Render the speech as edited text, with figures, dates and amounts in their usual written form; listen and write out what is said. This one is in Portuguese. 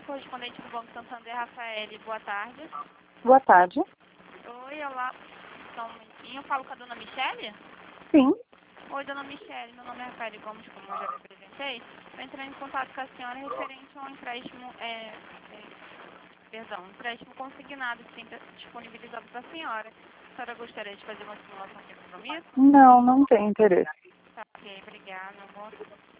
correspondente do Banco Santander, Rafael. Boa tarde. Boa tarde. Oi, olá. Só um momentinho. Eu falo com a dona Michele? Sim. Oi, dona Michele. Meu nome é Rafael Gomes, como eu já me apresentei. Estou entrando em contato com a senhora referente a um empréstimo, empréstimo consignado que tem disponibilizado para a senhora. A senhora gostaria de fazer uma simulação de compromisso? Não tem interesse. Tá, ok. Obrigada, amor.